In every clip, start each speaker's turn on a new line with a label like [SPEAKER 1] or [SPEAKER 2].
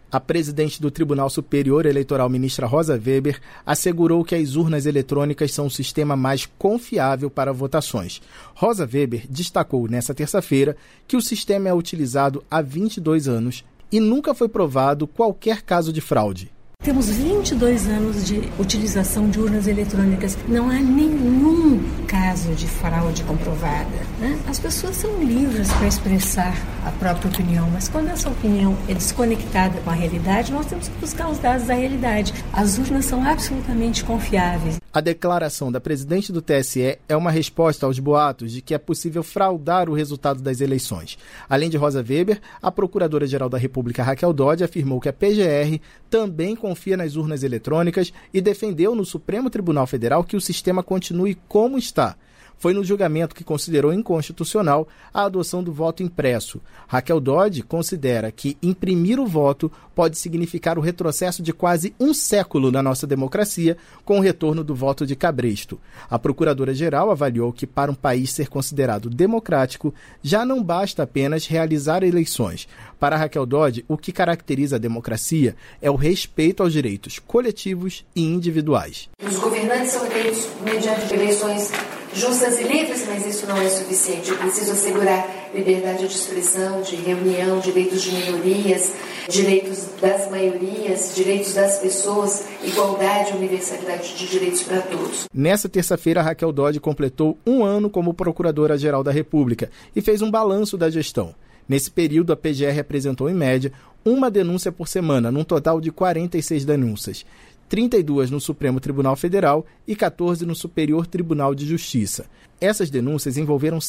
[SPEAKER 1] A presidente do Tribunal Superior Eleitoral, ministra Rosa Weber, assegurou que as urnas eletrônicas são o sistema mais confiável para votações. Rosa Weber destacou nesta terça-feira que o sistema é utilizado há 22 anos e nunca foi provado qualquer caso de fraude.
[SPEAKER 2] Temos 22 anos de utilização de urnas eletrônicas. Não há nenhum caso de fraude comprovada, né? As pessoas são livres para expressar a própria opinião, mas quando essa opinião é desconectada com a realidade, nós temos que buscar os dados da realidade. As urnas são absolutamente confiáveis.
[SPEAKER 1] A declaração da presidente do TSE é uma resposta aos boatos de que é possível fraudar o resultado das eleições. Além de Rosa Weber, a Procuradora-Geral da República, Raquel Dodge, afirmou que a PGR também confia nas urnas eletrônicas e defendeu no Supremo Tribunal Federal que o sistema continue como está. Foi no julgamento que considerou inconstitucional a adoção do voto impresso. Raquel Dodge considera que imprimir o voto pode significar o retrocesso de quase um século na nossa democracia, com o retorno do voto de cabresto. A Procuradora-Geral avaliou que, para um país ser considerado democrático, já não basta apenas realizar eleições. Para Raquel Dodge, o que caracteriza a democracia é o respeito aos direitos coletivos e individuais.
[SPEAKER 3] Os governantes são eleitos mediante eleições justas e livres, mas isso não é suficiente. É preciso assegurar liberdade de expressão, de reunião, direitos de minorias, direitos das maiorias, direitos das pessoas, igualdade e universalidade de direitos para todos.
[SPEAKER 1] Nessa terça-feira, Raquel Dodge completou 1 ano como Procuradora-Geral da República e fez um balanço da gestão. Nesse período, a PGR apresentou, em média, 1 denúncia por semana, num total de 46 denúncias. 32 no Supremo Tribunal Federal e 14 no Superior Tribunal de Justiça. Essas denúncias envolveram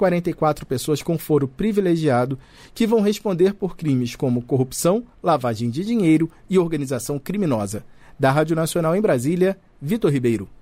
[SPEAKER 1] 144 pessoas com foro privilegiado que vão responder por crimes como corrupção, lavagem de dinheiro e organização criminosa. Da Rádio Nacional em Brasília, Vitor Ribeiro.